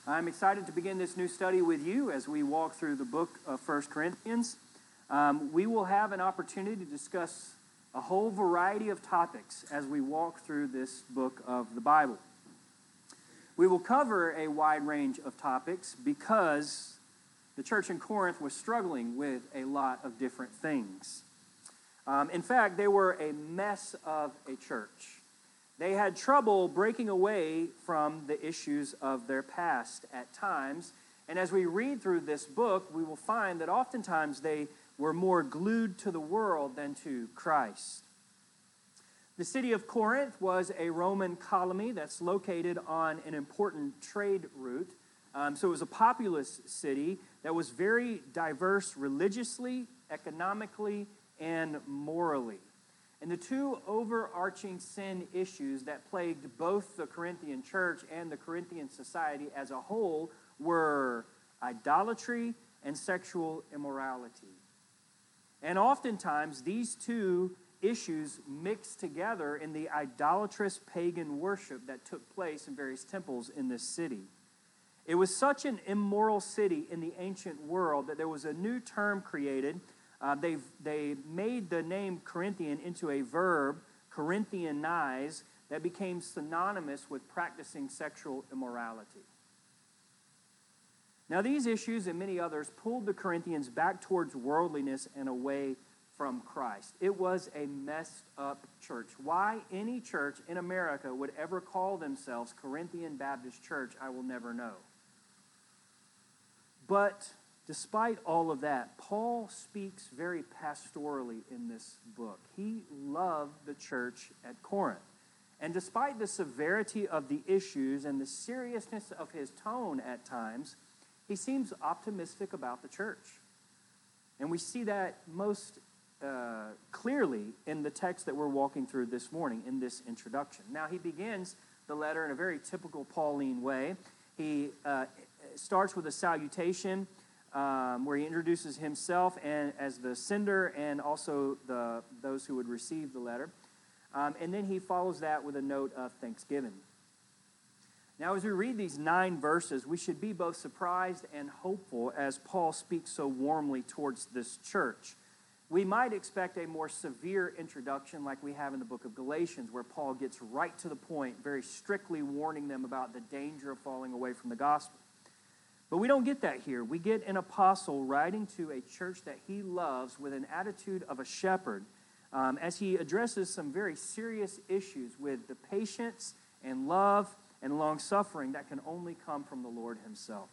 I'm excited to begin this new study with you as we walk through the book of 1 Corinthians. We will have an opportunity to discuss a whole variety of topics as we walk through this book of the Bible. We will cover a wide range of topics because the church in Corinth was struggling with a lot of different things. In fact, they were a mess of a church. They had trouble breaking away from the issues of their past at times. And as we read through this book, we will find that oftentimes they were more glued to the world than to Christ. The city of Corinth was a Roman colony that's located on an important trade route. So it was a populous city that was very diverse religiously, economically, and morally. And the two overarching sin issues that plagued both the Corinthian church and the Corinthian society as a whole were idolatry and sexual immorality. And oftentimes, these two issues mixed together in the idolatrous pagan worship that took place in various temples in this city. It was such an immoral city in the ancient world that there was a new term created. They made the name Corinthian into a verb, Corinthianize, that became synonymous with practicing sexual immorality. Now, these issues and many others pulled the Corinthians back towards worldliness and away from Christ. It was a messed up church. Why any church in America would ever call themselves Corinthian Baptist Church, I will never know. But despite all of that, Paul speaks very pastorally in this book. He loved the church at Corinth. And despite the severity of the issues and the seriousness of his tone at times, he seems optimistic about the church. And we see that most clearly in the text that we're walking through this morning in this introduction. Now, he begins the letter in a very typical Pauline way. He starts with a salutation, where he introduces himself and as the sender and also those who would receive the letter. And then he follows that with a note of thanksgiving. Now, as we read these 9 verses, we should be both surprised and hopeful as Paul speaks so warmly towards this church. We might expect a more severe introduction like we have in the book of Galatians, where Paul gets right to the point, very strictly warning them about the danger of falling away from the gospel. But we don't get that here. We get an apostle writing to a church that he loves with an attitude of a shepherd as he addresses some very serious issues with the patience and love and long-suffering that can only come from the Lord himself.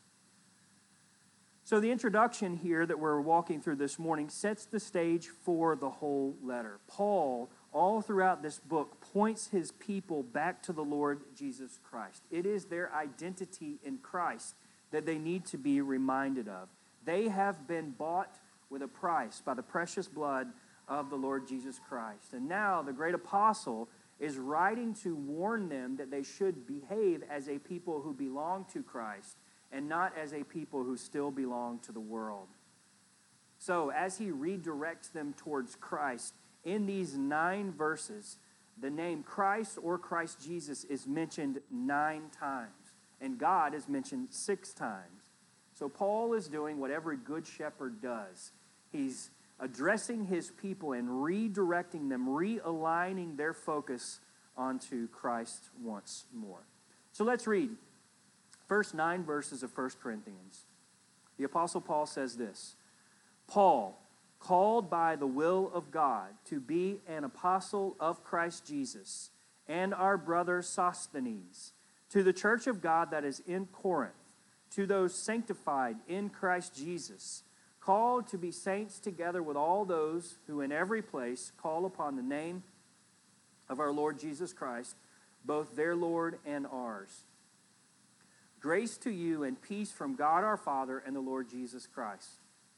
So the introduction here that we're walking through this morning sets the stage for the whole letter. Paul, all throughout this book, points his people back to the Lord Jesus Christ. It is their identity in Christ that they need to be reminded of. They have been bought with a price by the precious blood of the Lord Jesus Christ. And now the great apostle is writing to warn them that they should behave as a people who belong to Christ and not as a people who still belong to the world. So as he redirects them towards Christ, in these 9 verses, the name Christ or Christ Jesus is mentioned 9 times. And God is mentioned 6 times. So Paul is doing what every good shepherd does. He's addressing his people and redirecting them, realigning their focus onto Christ once more. So let's read first 9 verses of 1 Corinthians. The Apostle Paul says this: Paul, called by the will of God to be an apostle of Christ Jesus, and our brother Sosthenes, to the church of God that is in Corinth, to those sanctified in Christ Jesus, called to be saints together with all those who in every place call upon the name of our Lord Jesus Christ, both their Lord and ours. Grace to you and peace from God our Father and the Lord Jesus Christ.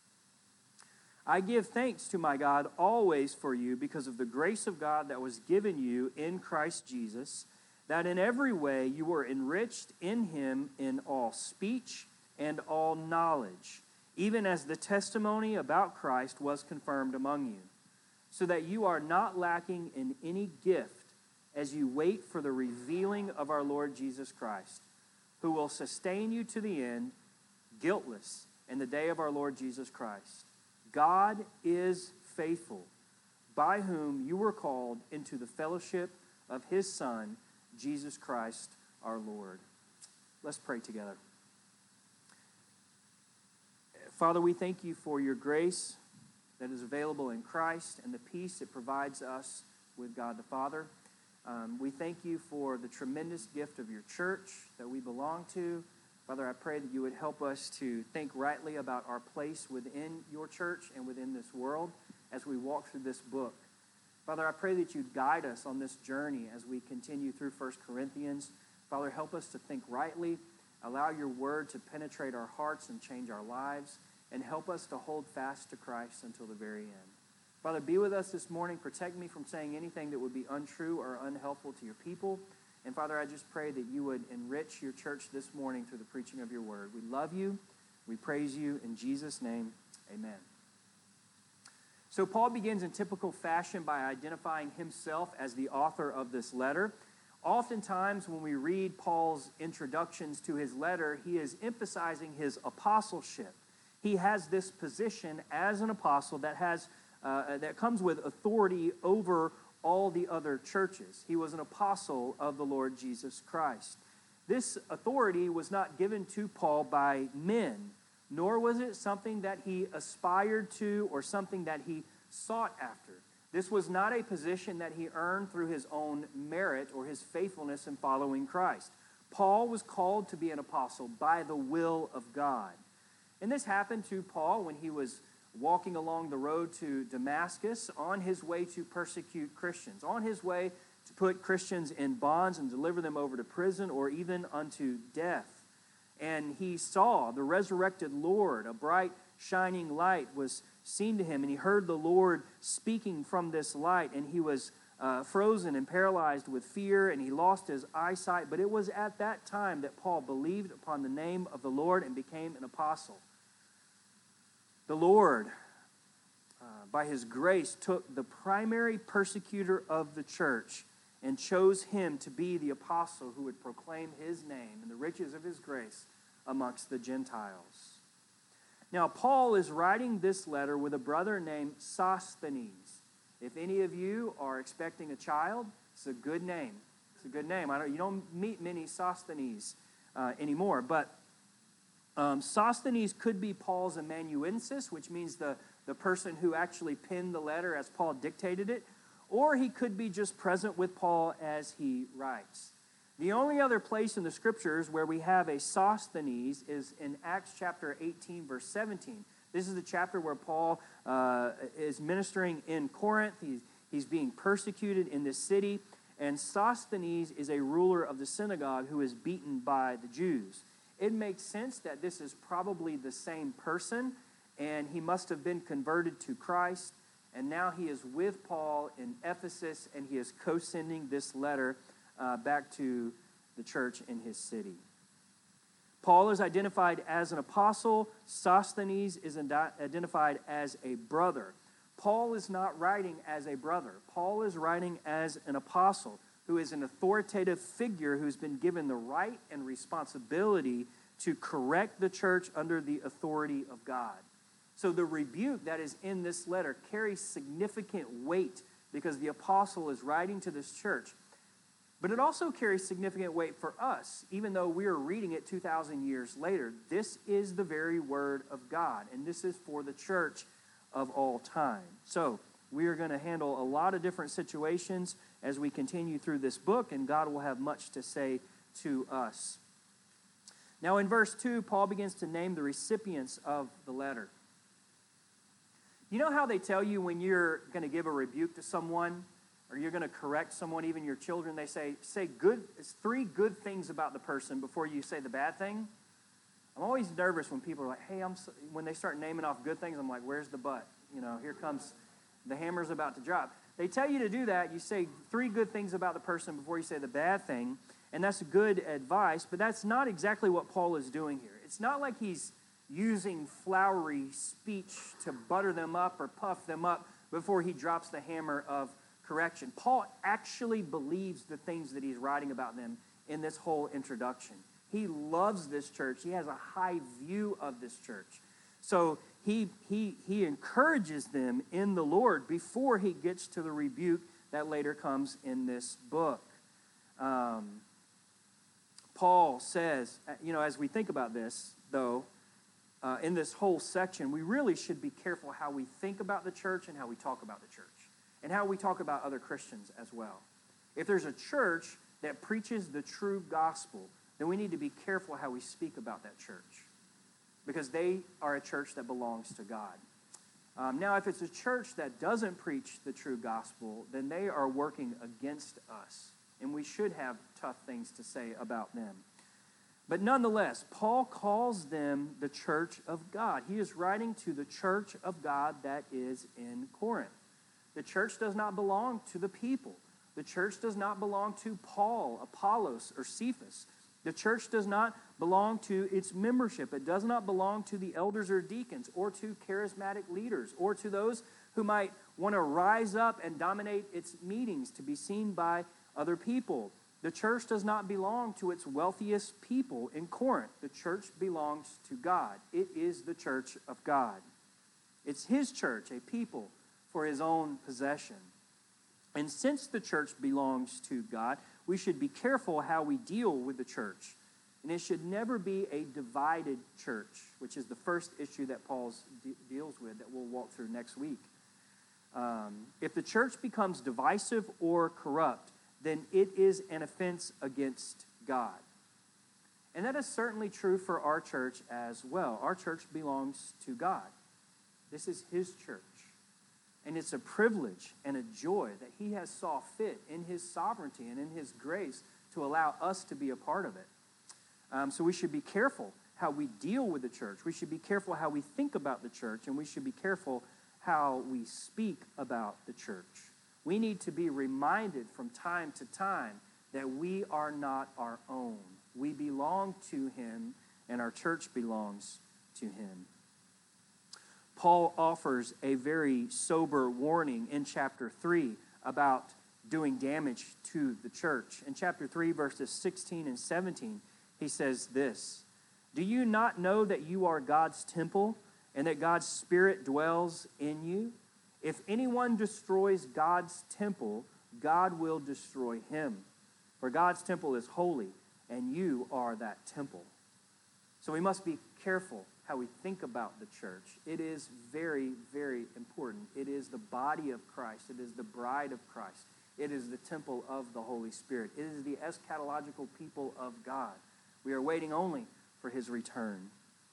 I give thanks to my God always for you because of the grace of God that was given you in Christ Jesus, that in every way you were enriched in him in all speech and all knowledge, even as the testimony about Christ was confirmed among you, so that you are not lacking in any gift as you wait for the revealing of our Lord Jesus Christ, who will sustain you to the end, guiltless, in the day of our Lord Jesus Christ. God is faithful, by whom you were called into the fellowship of his Son, Jesus Christ our Lord. Let's pray together. Father, we thank you for your grace that is available in Christ and the peace it provides us with God the Father. We thank you for the tremendous gift of your church that we belong to. Father, I pray that you would help us to think rightly about our place within your church and within this world as we walk through this book. Father, I pray that you'd guide us on this journey as we continue through 1 Corinthians. Father, help us to think rightly. Allow your word to penetrate our hearts and change our lives, and help us to hold fast to Christ until the very end. Father, be with us this morning. Protect me from saying anything that would be untrue or unhelpful to your people. And Father, I just pray that you would enrich your church this morning through the preaching of your word. We love you. We praise you. In Jesus' name, amen. So Paul begins in typical fashion by identifying himself as the author of this letter. Oftentimes when we read Paul's introductions to his letter, he is emphasizing his apostleship. He has this position as an apostle that comes with authority over all the other churches. He was an apostle of the Lord Jesus Christ. This authority was not given to Paul by men, nor was it something that he aspired to or something that he sought after. This was not a position that he earned through his own merit or his faithfulness in following Christ. Paul was called to be an apostle by the will of God. And this happened to Paul when he was walking along the road to Damascus on his way to persecute Christians, on his way to put Christians in bonds and deliver them over to prison or even unto death. And he saw the resurrected Lord, a bright shining light was seen to him, and he heard the Lord speaking from this light, and he was frozen and paralyzed with fear, and he lost his eyesight. But it was at that time that Paul believed upon the name of the Lord and became an apostle. The Lord, by his grace, took the primary persecutor of the church and chose him to be the apostle who would proclaim his name and the riches of his grace amongst the Gentiles. Now, Paul is writing this letter with a brother named Sosthenes. If any of you are expecting a child, it's a good name. It's a good name. You don't meet many Sosthenes anymore, but Sosthenes could be Paul's amanuensis, which means the person who actually penned the letter as Paul dictated it, or he could be just present with Paul as he writes. The only other place in the scriptures where we have a Sosthenes is in Acts chapter 18, verse 17. This is the chapter where Paul is ministering in Corinth. He's being persecuted in this city, and Sosthenes is a ruler of the synagogue who is beaten by the Jews. It makes sense that this is probably the same person, and he must have been converted to Christ, and now he is with Paul in Ephesus, and he is co-sending this letter back to the church in his city. Paul is identified as an apostle. Sosthenes is identified as a brother. Paul is not writing as a brother. Paul is writing as an apostle, who is an authoritative figure who's been given the right and responsibility to correct the church under the authority of God. So the rebuke that is in this letter carries significant weight because the apostle is writing to this church. But it also carries significant weight for us, even though we are reading it 2,000 years later. This is the very word of God, and this is for the church of all time. So we are going to handle a lot of different situations as we continue through this book, and God will have much to say to us. Now in verse 2, Paul begins to name the recipients of the letter. You know how they tell you when you're going to give a rebuke to someone, or you're going to correct someone, even your children, they say three good things about the person before you say the bad thing? I'm always nervous when people are like, hey, when they start naming off good things, I'm like, where's the but? Here comes the hammer's about to drop. They tell you to do that. You say three good things about the person before you say the bad thing, and that's good advice, but that's not exactly what Paul is doing here. It's not like he's using flowery speech to butter them up or puff them up before he drops the hammer of Paul actually believes the things that he's writing about them in this whole introduction. He loves this church. He has a high view of this church. So he encourages them in the Lord before he gets to the rebuke that later comes in this book. Paul says, as we think about this, though, in this whole section, we really should be careful how we think about the church and how we talk about the church, and how we talk about other Christians as well. If there's a church that preaches the true gospel, then we need to be careful how we speak about that church, because they are a church that belongs to God. Now, if it's a church that doesn't preach the true gospel, then they are working against us, and we should have tough things to say about them. But nonetheless, Paul calls them the church of God. He is writing to the church of God that is in Corinth. The church does not belong to the people. The church does not belong to Paul, Apollos, or Cephas. The church does not belong to its membership. It does not belong to the elders or deacons, or to charismatic leaders, or to those who might want to rise up and dominate its meetings to be seen by other people. The church does not belong to its wealthiest people in Corinth. The church belongs to God. It is the church of God. It's his church, a people for his own possession. And since the church belongs to God, we should be careful how we deal with the church. And it should never be a divided church, which is the first issue that Paul deals with that we'll walk through next week. If the church becomes divisive or corrupt, then it is an offense against God. And that is certainly true for our church as well. Our church belongs to God. This is his church. And it's a privilege and a joy that he has saw fit in his sovereignty and in his grace to allow us to be a part of it. So we should be careful how we deal with the church. We should be careful how we think about the church, and we should be careful how we speak about the church. We need to be reminded from time to time that we are not our own. We belong to him, and our church belongs to him. Paul offers a very sober warning in chapter 3 about doing damage to the church. In chapter 3, verses 16 and 17, he says this: "Do you not know that you are God's temple and that God's Spirit dwells in you? If anyone destroys God's temple, God will destroy him. For God's temple is holy, and you are that temple." So we must be careful how we think about the church. It is very, very important. It is the body of Christ. It is the bride of Christ. It is the temple of the Holy Spirit. It is the eschatological people of God. We are waiting only for his return.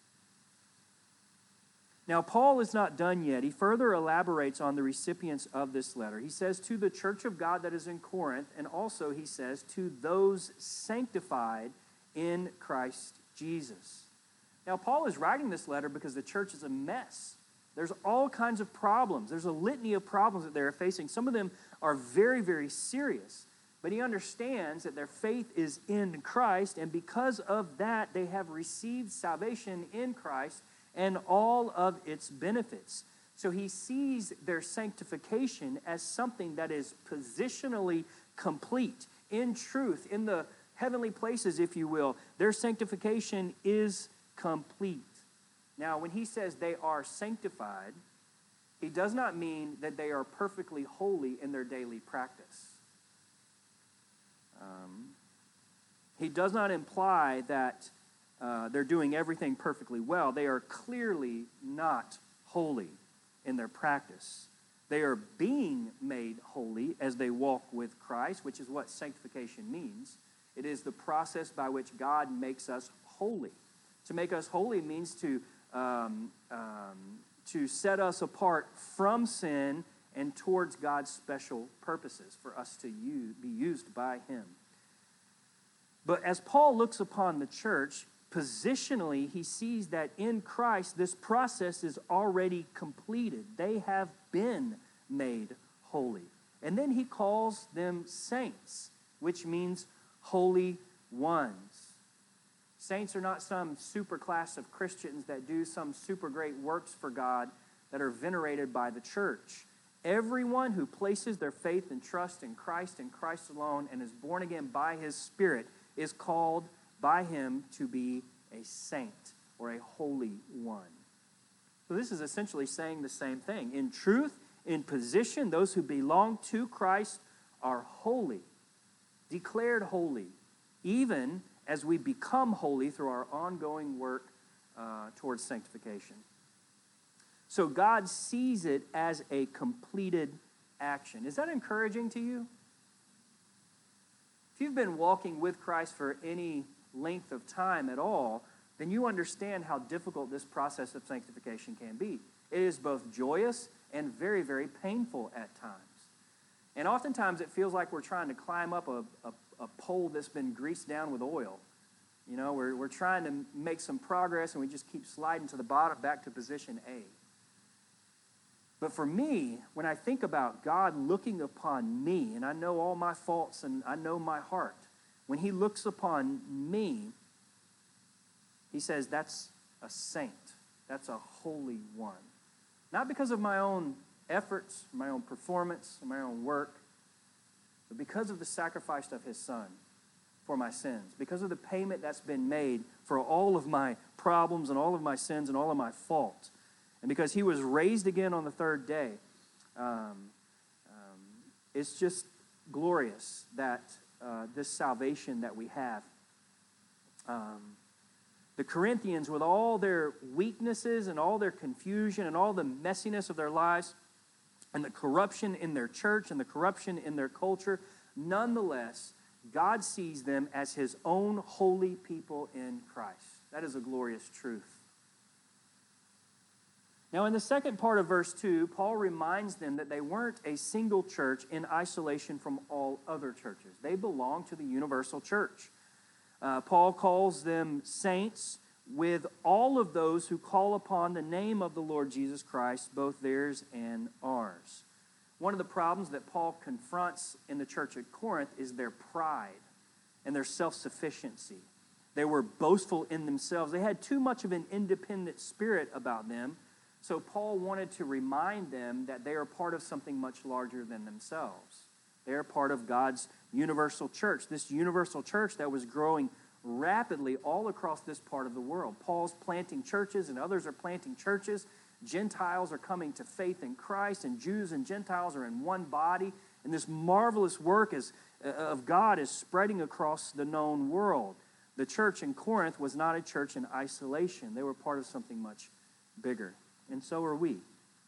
Now, Paul is not done yet. He further elaborates on the recipients of this letter. He says, to the church of God that is in Corinth, and also he says, to those sanctified in Christ Jesus. Now, Paul is writing this letter because the church is a mess. There's all kinds of problems. There's a litany of problems that they're facing. Some of them are very, very serious. But he understands that their faith is in Christ, and because of that, they have received salvation in Christ and all of its benefits. So he sees their sanctification as something that is positionally complete. In truth, in the heavenly places, if you will, their sanctification is complete. Now, when he says they are sanctified, he does not mean that they are perfectly holy in their daily practice. He does not imply that they're doing everything perfectly well. They are clearly not holy in their practice. They are being made holy as they walk with Christ, which is what sanctification means. It is the process by which God makes us holy. To make us holy means to set us apart from sin and towards God's special purposes for us to be used by him. But as Paul looks upon the church, positionally, he sees that in Christ, this process is already completed. They have been made holy. And then he calls them saints, which means holy ones. Saints are not some super class of Christians that do some super great works for God that are venerated by the church. Everyone who places their faith and trust in Christ and Christ alone and is born again by his Spirit is called by him to be a saint or a holy one. So this is essentially saying the same thing. In truth, in position, those who belong to Christ are holy, declared holy, even as we become holy through our ongoing work towards sanctification. So God sees it as a completed action. Is that encouraging to you? If you've been walking with Christ for any length of time at all, then you understand how difficult this process of sanctification can be. It is both joyous and very, very painful at times. And oftentimes it feels like we're trying to climb up a pole that's been greased down with oil. You know, we're trying to make some progress and we just keep sliding to the bottom back to position A. But for me, when I think about God looking upon me, and I know all my faults and I know my heart, when he looks upon me, he says, that's a saint. That's a holy one. Not because of my own efforts, my own performance, my own work, but because of the sacrifice of his son for my sins, because of the payment that's been made for all of my problems and all of my sins and all of my faults, and because he was raised again on the third day. It's just glorious that this salvation that we have. The Corinthians, with all their weaknesses and all their confusion and all the messiness of their lives and the corruption in their church and the corruption in their culture, nonetheless, God sees them as his own holy people in Christ. That is a glorious truth. Now, in the second part of verse 2, Paul reminds them that they weren't a single church in isolation from all other churches. They belong to the universal church. Paul calls them saints with all of those who call upon the name of the Lord Jesus Christ, both theirs and ours. One of the problems that Paul confronts in the church at Corinth is their pride and their self-sufficiency. They were boastful in themselves. They had too much of an independent spirit about them. So Paul wanted to remind them that they are part of something much larger than themselves. They are part of God's universal church, this universal church that was growing rapidly all across this part of the world. Paul's planting churches and others are planting churches. Gentiles are coming to faith in Christ, and Jews and Gentiles are in one body. And this marvelous work of God is spreading across the known world. The church in Corinth was not a church in isolation. They were part of something much bigger. And so are we.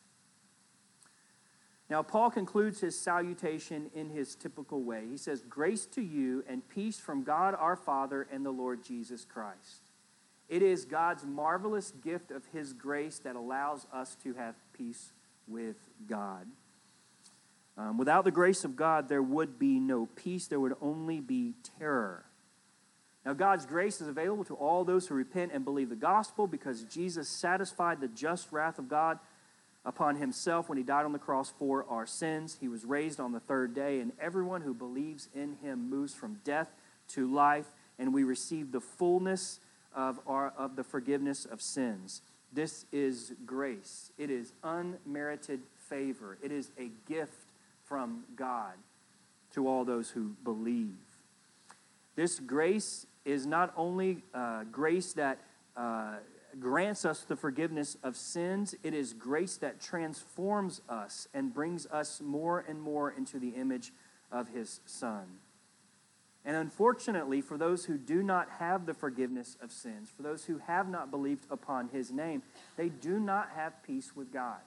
Now, Paul concludes his salutation in his typical way. He says, "Grace to you and peace from God our Father and the Lord Jesus Christ." It is God's marvelous gift of his grace that allows us to have peace with God. Without the grace of God, there would be no peace. There would only be terror. Now, God's grace is available to all those who repent and believe the gospel because Jesus satisfied the just wrath of God upon himself when he died on the cross for our sins. He was raised on the third day, and everyone who believes in him moves from death to life, and we receive the fullness of the forgiveness of sins. This is grace. It is unmerited favor. It is a gift from God to all those who believe. This grace is not only grace that grants us the forgiveness of sins, it is grace that transforms us and brings us more and more into the image of his Son. And unfortunately, for those who do not have the forgiveness of sins, for those who have not believed upon his name, they do not have peace with God.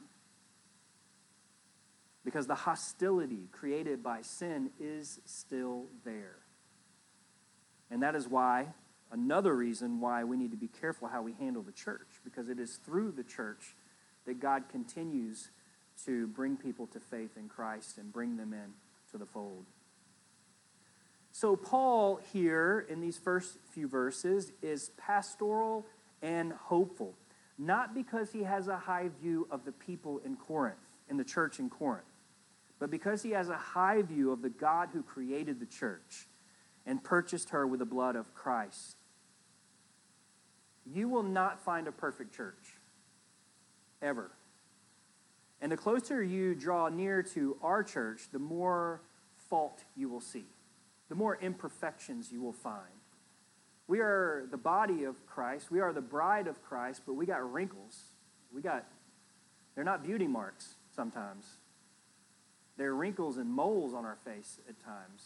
Because the hostility created by sin is still there. And that is why, another reason why we need to be careful how we handle the church, because it is through the church that God continues to bring people to faith in Christ and bring them in to the fold. So Paul here in these first few verses is pastoral and hopeful, not because he has a high view of the people in Corinth, in the church in Corinth, but because he has a high view of the God who created the church and purchased her with the blood of Christ. You will not find a perfect church, ever. And the closer you draw near to our church, the more fault you will see, the more imperfections you will find. We are the body of Christ. We are the bride of Christ, but we got wrinkles. They're not beauty marks sometimes. They're wrinkles and moles on our face at times.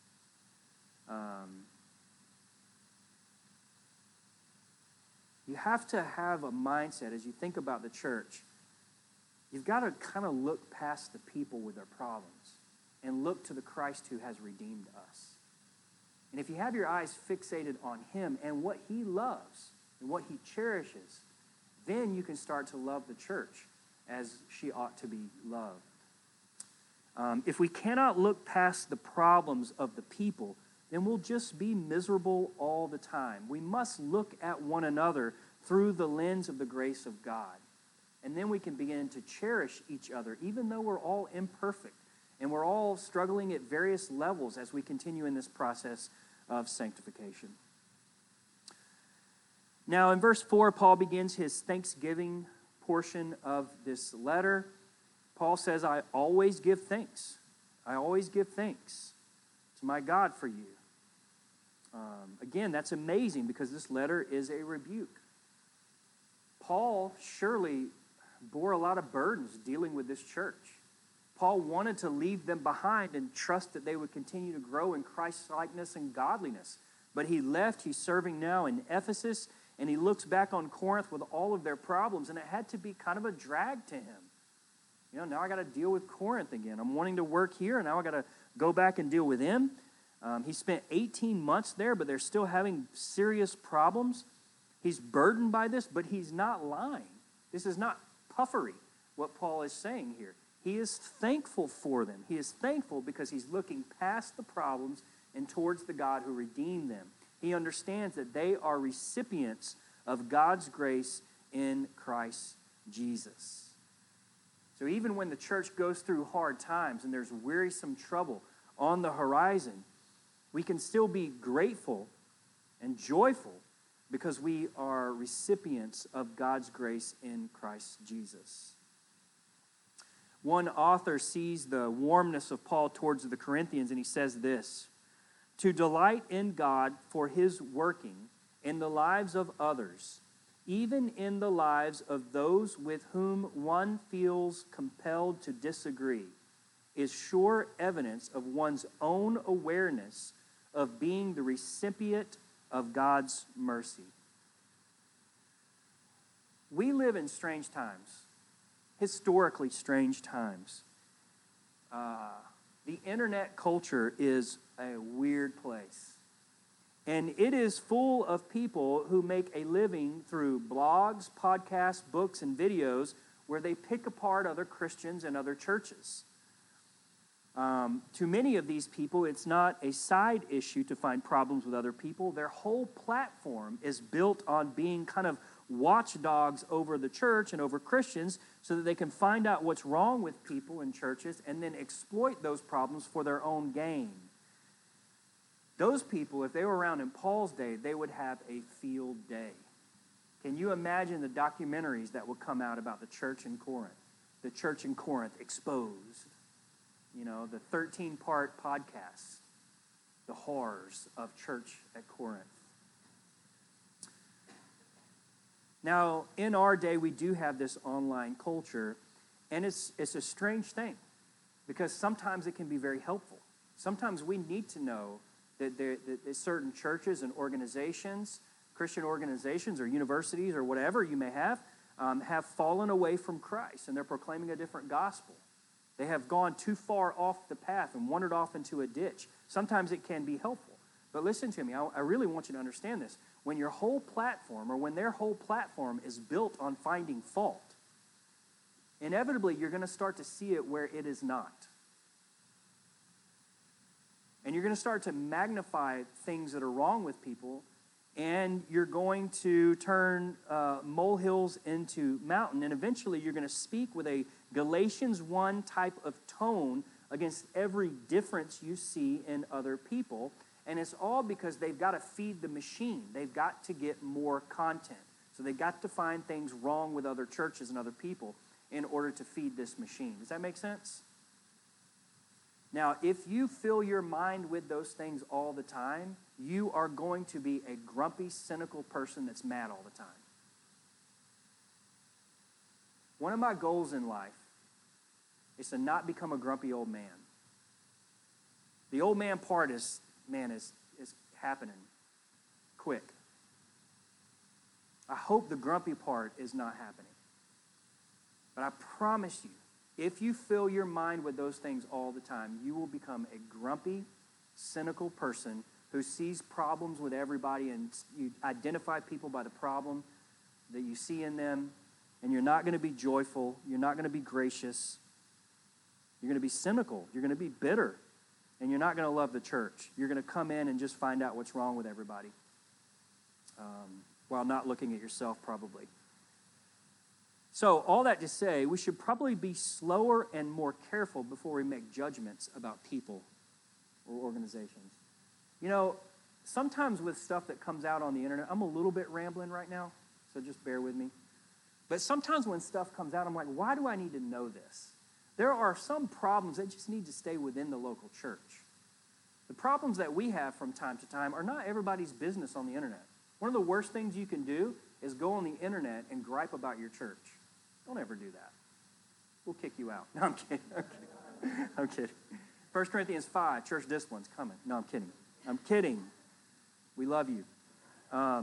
You have to have a mindset as you think about the church. You've got to kind of look past the people with their problems and look to the Christ who has redeemed us. And if you have your eyes fixated on him and what he loves and what he cherishes, then you can start to love the church as she ought to be loved. If we cannot look past the problems of the people, then we'll just be miserable all the time. We must look at one another through the lens of the grace of God. And then we can begin to cherish each other, even though we're all imperfect and we're all struggling at various levels as we continue in this process of sanctification. Now, in verse 4, Paul begins his thanksgiving portion of this letter. Paul says, I always give thanks. I always give thanks to my God for you. Again, that's amazing because this letter is a rebuke. Paul surely bore a lot of burdens dealing with this church. Paul wanted to leave them behind and trust that they would continue to grow in Christ-likeness and godliness. But he left. He's serving now in Ephesus, and he looks back on Corinth with all of their problems, and it had to be kind of a drag to him. Now I got to deal with Corinth again. I'm wanting to work here, and now I got to go back and deal with him. He spent 18 months there, but they're still having serious problems. He's burdened by this, but he's not lying. This is not puffery, what Paul is saying here. He is thankful for them. He is thankful because he's looking past the problems and towards the God who redeemed them. He understands that they are recipients of God's grace in Christ Jesus. So even when the church goes through hard times and there's wearisome trouble on the horizon, we can still be grateful and joyful because we are recipients of God's grace in Christ Jesus. One author sees the warmness of Paul towards the Corinthians, and he says this: to delight in God for his working in the lives of others, even in the lives of those with whom one feels compelled to disagree, is sure evidence of one's own awareness of being the recipient of God's mercy. We live in strange times, historically strange times. The internet culture is a weird place. And it is full of people who make a living through blogs, podcasts, books, and videos where they pick apart other Christians and other churches. To many of these people, it's not a side issue to find problems with other people. Their whole platform is built on being kind of watchdogs over the church and over Christians so that they can find out what's wrong with people in churches and then exploit those problems for their own gain. Those people, if they were around in Paul's day, they would have a field day. Can you imagine the documentaries that would come out about the church in Corinth? The church in Corinth exposed. The 13-part podcast, the horrors of church at Corinth. Now, in our day, we do have this online culture, and it's a strange thing because sometimes it can be very helpful. Sometimes we need to know that certain churches and organizations, Christian organizations or universities or whatever you may have fallen away from Christ, and they're proclaiming a different gospel. They have gone too far off the path and wandered off into a ditch. Sometimes it can be helpful. But listen to me, I really want you to understand this. When your whole platform, or when their whole platform is built on finding fault, inevitably you're going to start to see it where it is not. And you're going to start to magnify things that are wrong with people, and you're going to turn molehills into mountain, and eventually you're going to speak with a Galatians 1 type of tone against every difference you see in other people. And it's all because they've got to feed the machine. They've got to get more content. So they've got to find things wrong with other churches and other people in order to feed this machine. Does that make sense? Now, if you fill your mind with those things all the time, you are going to be a grumpy, cynical person that's mad all the time. One of my goals in life is to not become a grumpy old man. The old man part is happening quick. I hope the grumpy part is not happening. But I promise you, if you fill your mind with those things all the time, you will become a grumpy, cynical person who sees problems with everybody, and you identify people by the problem that you see in them, and you're not going to be joyful. You're not going to be gracious. You're going to be cynical. You're going to be bitter, and you're not going to love the church. You're going to come in and just find out what's wrong with everybody, while not looking at yourself probably. So all that to say, we should probably be slower and more careful before we make judgments about people or organizations. You know, sometimes with stuff that comes out on the internet, I'm a little bit rambling right now, so just bear with me. But sometimes when stuff comes out, I'm like, why do I need to know this? There are some problems that just need to stay within the local church. The problems that we have from time to time are not everybody's business on the internet. One of the worst things you can do is go on the internet and gripe about your church. Don't ever do that. We'll kick you out. No, I'm kidding. I'm kidding. 1 Corinthians 5, church discipline's coming. No, I'm kidding. I'm kidding. We love you. I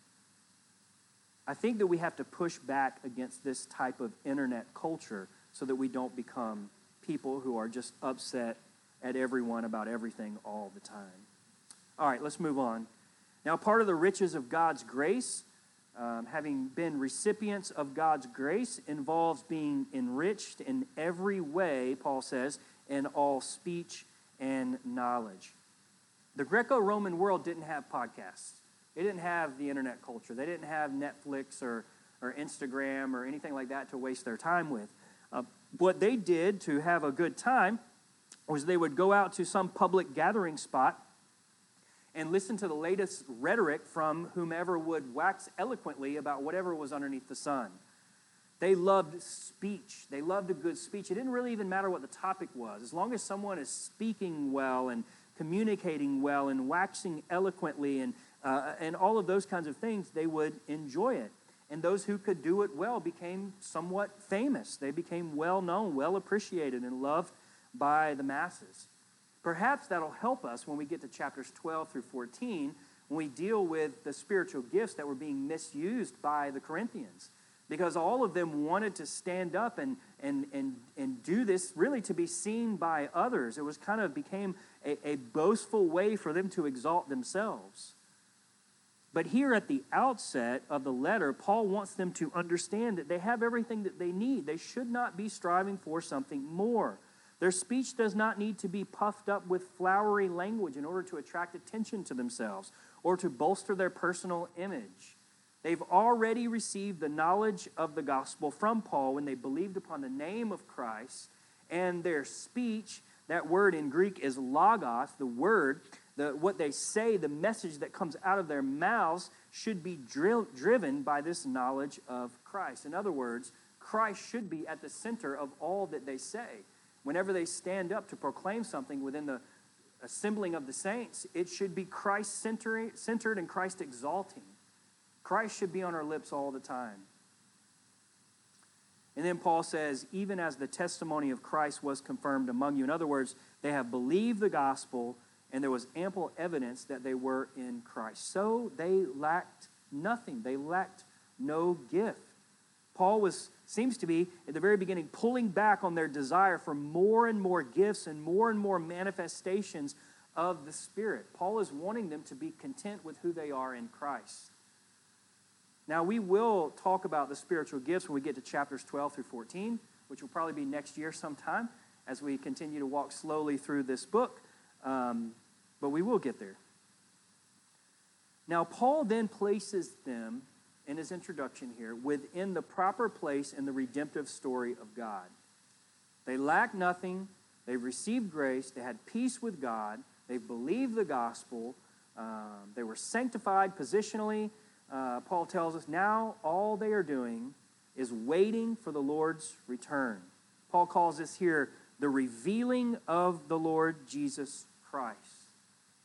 think that we have to push back against this type of internet culture so that we don't become people who are just upset at everyone about everything all the time. All right, let's move on. Now, part of the riches of God's grace, having been recipients of God's grace, involves being enriched in every way, Paul says, in all speech and knowledge. The Greco-Roman world didn't have podcasts. They didn't have the internet culture. They didn't have Netflix or Instagram or anything like that to waste their time with. What they did to have a good time was they would go out to some public gathering spot and listen to the latest rhetoric from whomever would wax eloquently about whatever was underneath the sun. They loved speech. They loved a good speech. It didn't really even matter what the topic was. As long as someone is speaking well and communicating well and waxing eloquently and all of those kinds of things, they would enjoy it. And those who could do it well became somewhat famous. They became well known, well appreciated, and loved by the masses. Perhaps that'll help us when we get to chapters 12 through 14, when we deal with the spiritual gifts that were being misused by the Corinthians. Because all of them wanted to stand up and do this really to be seen by others. It was kind of became a boastful way for them to exalt themselves. But here at the outset of the letter, Paul wants them to understand that they have everything that they need. They should not be striving for something more. Their speech does not need to be puffed up with flowery language in order to attract attention to themselves or to bolster their personal image. They've already received the knowledge of the gospel from Paul when they believed upon the name of Christ, and their speech, that word in Greek is logos, the word, what they say, the message that comes out of their mouths should be driven by this knowledge of Christ. In other words, Christ should be at the center of all that they say. Whenever they stand up to proclaim something within the assembling of the saints, it should be Christ-centered and Christ-exalting. Christ should be on our lips all the time. And then Paul says, even as the testimony of Christ was confirmed among you. In other words, they have believed the gospel, and there was ample evidence that they were in Christ. So they lacked nothing. They lacked no gift. Paul seems to be, at the very beginning, pulling back on their desire for more and more gifts and more manifestations of the Spirit. Paul is wanting them to be content with who they are in Christ. Now, we will talk about the spiritual gifts when we get to chapters 12 through 14, which will probably be next year sometime as we continue to walk slowly through this book. But we will get there. Now, Paul then places them, in his introduction here, within the proper place in the redemptive story of God. They lack nothing. They've received grace. They had peace with God. They've believed the gospel. They were sanctified positionally. Paul tells us now all they are doing is waiting for the Lord's return. Paul calls this here the revealing of the Lord Jesus Christ.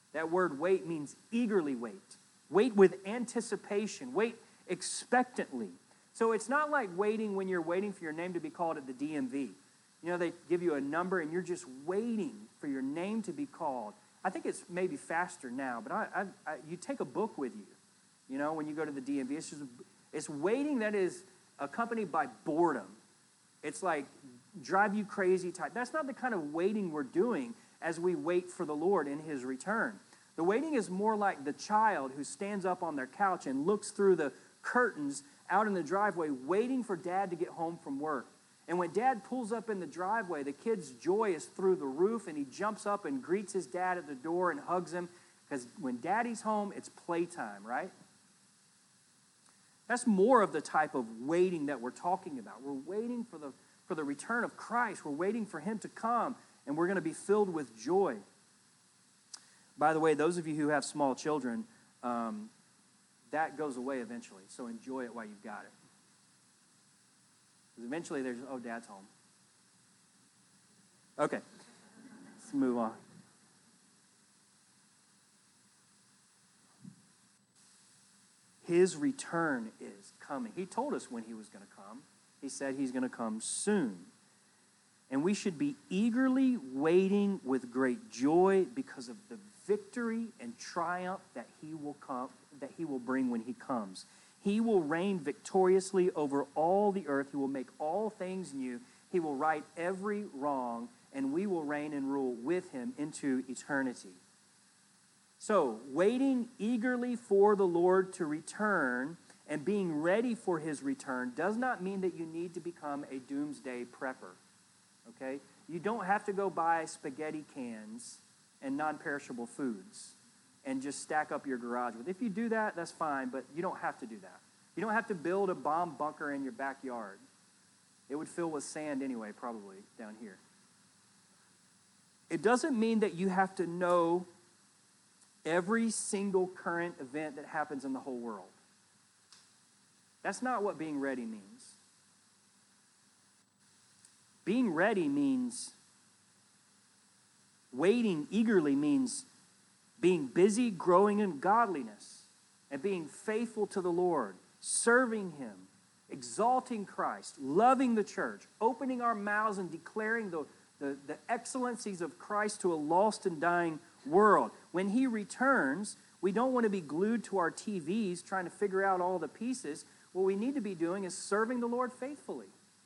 That word wait means eagerly wait. Wait with anticipation. Wait expectantly. So it's not like waiting when you're waiting for your name to be called at the DMV. You know, they give you a number and you're just waiting for your name to be called. I think it's maybe faster now, but you take a book with you, you know, when you go to the DMV. It's waiting that is accompanied by boredom. It's like drive you crazy type. That's not the kind of waiting we're doing as we wait for the Lord in his return. The waiting is more like the child who stands up on their couch and looks through the curtains out in the driveway waiting for dad to get home from work. And when dad pulls up in the driveway, the kid's joy is through the roof, and he jumps up and greets his dad at the door and hugs him, because when daddy's home, it's playtime, right? That's more of the type of waiting that we're talking about. We're waiting for the return of Christ. We're waiting for him to come, and we're going to be filled with joy. By the way, those of you who have small children, that goes away eventually, so enjoy it while you've got it. Because eventually there's, oh, dad's home. Okay, let's move on. His return is coming. He told us when he was going to come. He said he's going to come soon. And we should be eagerly waiting with great joy because of the victory and triumph that he will bring when he comes. He will reign victoriously over all the earth. He will make all things new. He will right every wrong, and we will reign and rule with him into eternity. So, waiting eagerly for the Lord to return and being ready for his return does not mean that you need to become a doomsday prepper, okay? You don't have to go buy spaghetti cans and non-perishable foods and just stack up your garage with. If you do that, that's fine, but you don't have to do that. You don't have to build a bomb bunker in your backyard. It would fill with sand anyway, probably, down here. It doesn't mean that you have to know every single current event that happens in the whole world. That's not what being ready means. Being ready means, waiting eagerly means being busy growing in godliness and being faithful to the Lord, serving him, exalting Christ, loving the church, opening our mouths and declaring the excellencies of Christ to a lost and dying world. When he returns, we don't want to be glued to our TVs trying to figure out all the pieces. What we need to be doing is serving the Lord faithfully.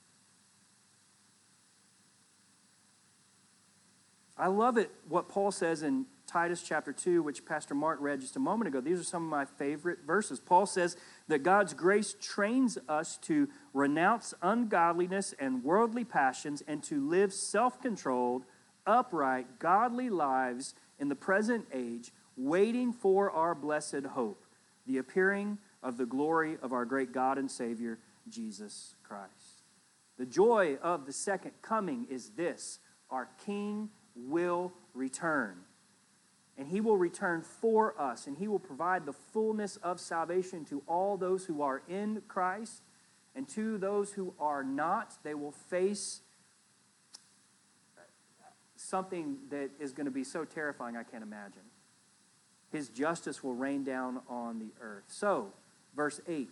I love it what Paul says in Titus chapter 2, which Pastor Mark read just a moment ago. These are some of my favorite verses. Paul says that God's grace trains us to renounce ungodliness and worldly passions and to live self-controlled, upright, godly lives in the present age, waiting for our blessed hope, the appearing of the glory of our great God and Savior, Jesus Christ. The joy of the second coming is this: our King will return. And he will return for us, and he will provide the fullness of salvation to all those who are in Christ, and to those who are not, they will face something that is going to be so terrifying I can't imagine. His justice will rain down on the earth. So, verse 8,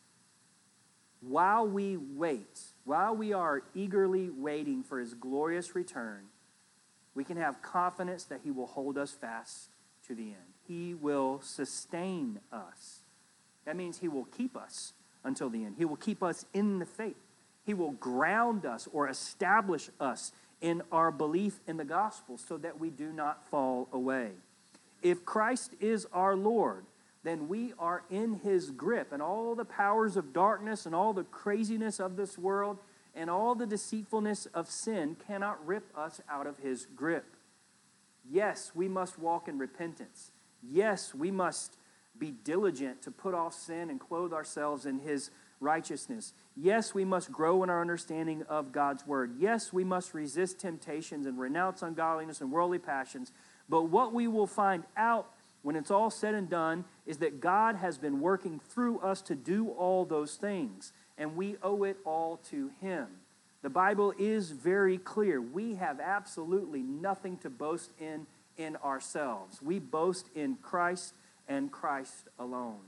while we wait, while we are eagerly waiting for his glorious return, we can have confidence that he will hold us fast to the end. He will sustain us. That means he will keep us until the end. He will keep us in the faith. He will ground us or establish us in our belief in the gospel so that we do not fall away. If Christ is our Lord, then we are in his grip, and all the powers of darkness and all the craziness of this world and all the deceitfulness of sin cannot rip us out of his grip. Yes, we must walk in repentance. Yes, we must be diligent to put off sin and clothe ourselves in his righteousness. Yes, we must grow in our understanding of God's word. Yes, we must resist temptations and renounce ungodliness and worldly passions. But what we will find out when it's all said and done is that God has been working through us to do all those things, and we owe it all to him. The Bible is very clear. We have absolutely nothing to boast in in ourselves. We boast in Christ and Christ alone.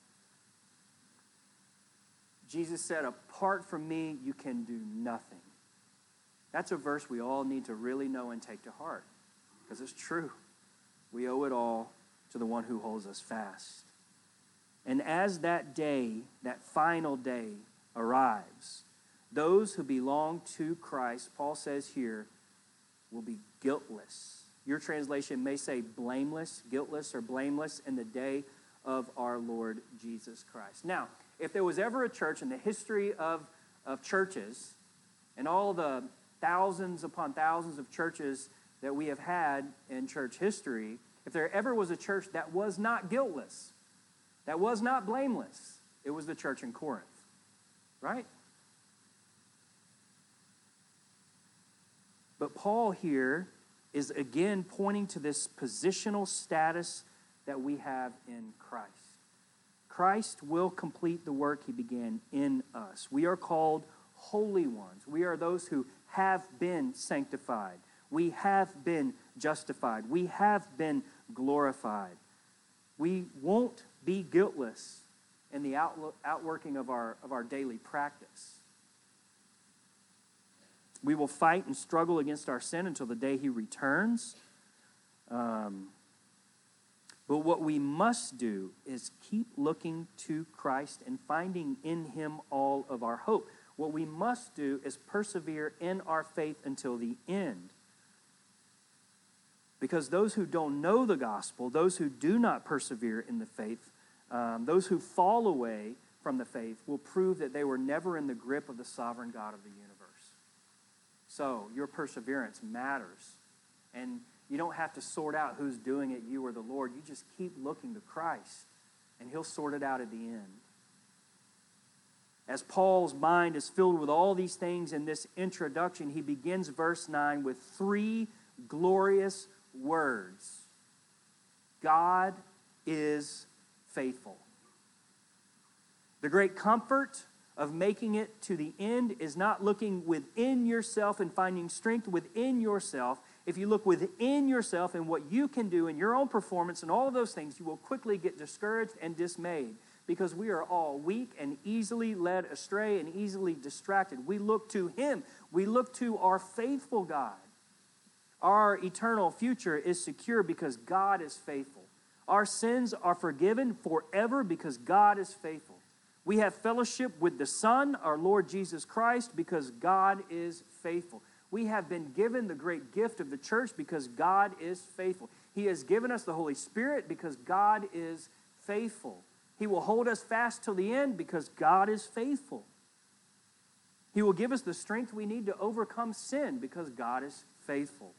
Jesus said, apart from me, you can do nothing. That's a verse we all need to really know and take to heart, because it's true. We owe it all to the one who holds us fast. And as that day, that final day arrives, those who belong to Christ, Paul says here, will be guiltless. Your translation may say blameless, guiltless, or blameless in the day of our Lord Jesus Christ. Now, if there was ever a church in the history of churches, and all the thousands upon thousands of churches that we have had in church history, if there ever was a church that was not guiltless, that was not blameless, it was the church in Corinth, right? But Paul here is again pointing to this positional status that we have in Christ. Christ will complete the work he began in us. We are called holy ones. We are those who have been sanctified. We have been justified. We have been glorified. We won't be guiltless in the outworking of our daily practice. We will fight and struggle against our sin until the day he returns. But what we must do is keep looking to Christ and finding in him all of our hope. What we must do is persevere in our faith until the end. Because those who don't know the gospel, those who do not persevere in the faith, those who fall away from the faith will prove that they were never in the grip of the sovereign God of the universe. So your perseverance matters. And you don't have to sort out who's doing it, you or the Lord. You just keep looking to Christ, and he'll sort it out at the end. As Paul's mind is filled with all these things in this introduction, he begins verse 9 with three glorious words. God is faithful. The great comfort of making it to the end is not looking within yourself and finding strength within yourself. If you look within yourself and what you can do in your own performance and all of those things, you will quickly get discouraged and dismayed, because we are all weak and easily led astray and easily distracted. We look to him. We look to our faithful God. Our eternal future is secure because God is faithful. Our sins are forgiven forever because God is faithful. We have fellowship with the Son, our Lord Jesus Christ, because God is faithful. We have been given the great gift of the church because God is faithful. He has given us the Holy Spirit because God is faithful. He will hold us fast till the end because God is faithful. He will give us the strength we need to overcome sin because God is faithful.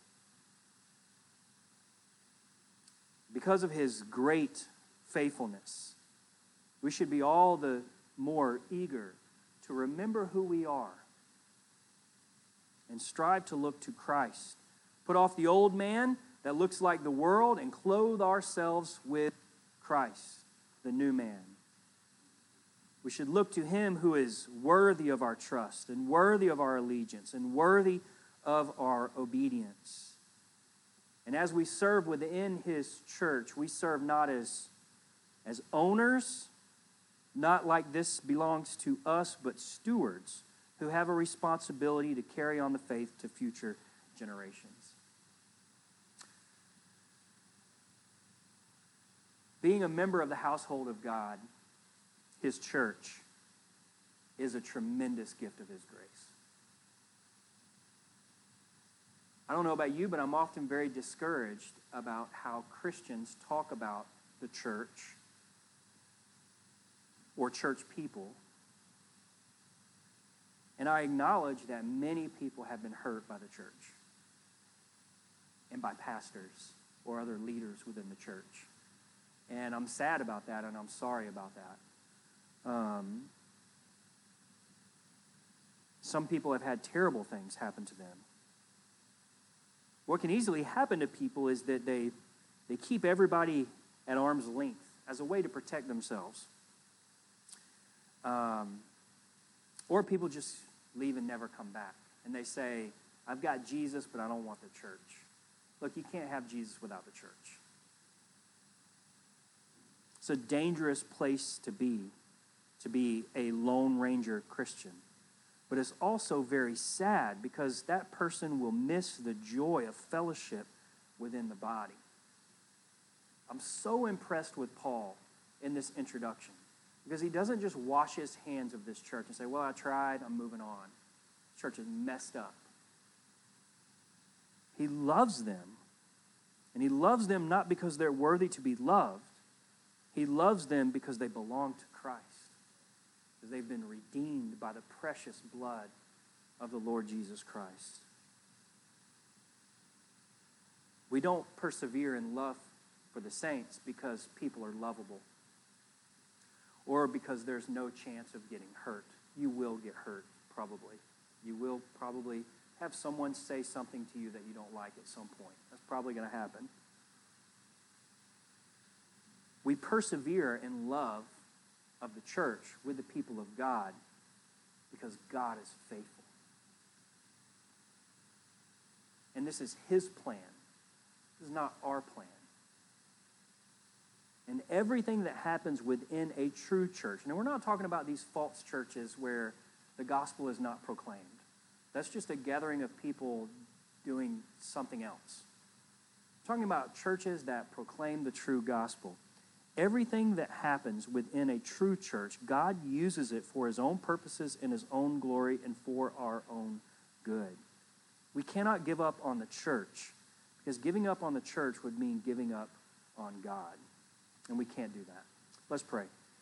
Because of his great faithfulness, we should be all the more eager to remember who we are and strive to look to Christ. Put off the old man that looks like the world and clothe ourselves with Christ, the new man. We should look to him who is worthy of our trust and worthy of our allegiance and worthy of our obedience. And as we serve within his church, we serve not as owners, not like this belongs to us, but stewards who have a responsibility to carry on the faith to future generations. Being a member of the household of God, his church, is a tremendous gift of his grace. I don't know about you, but I'm often very discouraged about how Christians talk about the church or church people. And I acknowledge that many people have been hurt by the church and by pastors or other leaders within the church. And I'm sad about that, and I'm sorry about that. Some people have had terrible things happen to them. What can easily happen to people is that they keep everybody at arm's length as a way to protect themselves. Or people just leave and never come back. And they say, I've got Jesus, but I don't want the church. Look, you can't have Jesus without the church. It's a dangerous place to be a Lone Ranger Christian. But it's also very sad because that person will miss the joy of fellowship within the body. I'm so impressed with Paul in this introduction because he doesn't just wash his hands of this church and say, well, I tried, I'm moving on. The church is messed up. He loves them, and he loves them not because they're worthy to be loved. He loves them because they belong to Christ, because they've been redeemed by the precious blood of the Lord Jesus Christ. We don't persevere in love for the saints because people are lovable or because there's no chance of getting hurt. You will get hurt, probably. You will probably have someone say something to you that you don't like at some point. That's probably going to happen. We persevere in love of the church with the people of God because God is faithful. And this is his plan. This is not our plan. And everything that happens within a true church, and we're not talking about these false churches where the gospel is not proclaimed. That's just a gathering of people doing something else. We're talking about churches that proclaim the true gospel. Everything that happens within a true church, God uses it for his own purposes and his own glory and for our own good. We cannot give up on the church because giving up on the church would mean giving up on God. And we can't do that. Let's pray.